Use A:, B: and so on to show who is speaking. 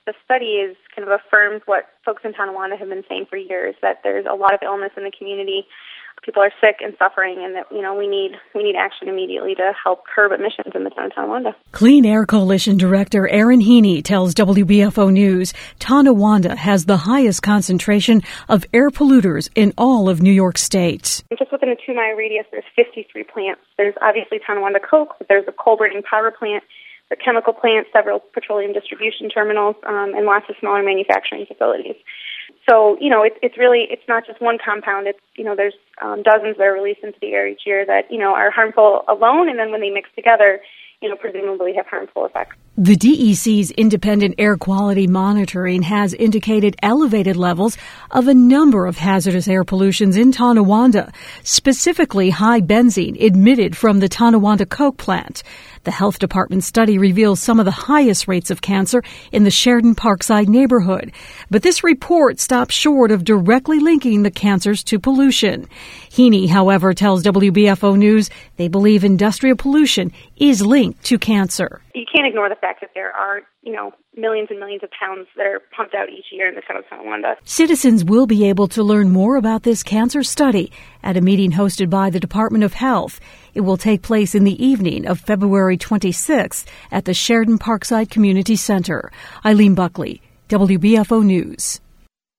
A: the study is kind of affirmed what folks in Tonawanda have been saying for years, that there's a lot of illness in the community. People are sick and suffering, and that, we need action immediately to help curb emissions in the town of Tonawanda.
B: Clean Air Coalition Director Erin Heaney tells WBFO News Tonawanda has the highest concentration of air polluters in all of New York State.
A: Just within a 2-mile radius, there's 53 plants. There's obviously Tonawanda Coke, but there's a coal-burning power plant, the chemical plants, several petroleum distribution terminals, and lots of smaller manufacturing facilities. So, it's not just one compound. There's dozens that are released into the air each year that, are harmful alone, and then when they mix together, presumably have harmful effects.
B: The DEC's independent air quality monitoring has indicated elevated levels of a number of hazardous air pollutions in Tonawanda, specifically high benzene emitted from the Tonawanda Coke plant. The health department study reveals some of the highest rates of cancer in the Sheridan Parkside neighborhood. But this report stops short of directly linking the cancers to pollution. Heaney, however, tells WBFO News they believe industrial pollution is linked to cancer.
A: You can't ignore the fact that there are, millions and millions of pounds that are pumped out each year in the town of Tonawanda.
B: Citizens will be able to learn more about this cancer study at a meeting hosted by the Department of Health. It will take place in the evening of February 26th at the Sheridan Parkside Community Center. Eileen Buckley, WBFO News.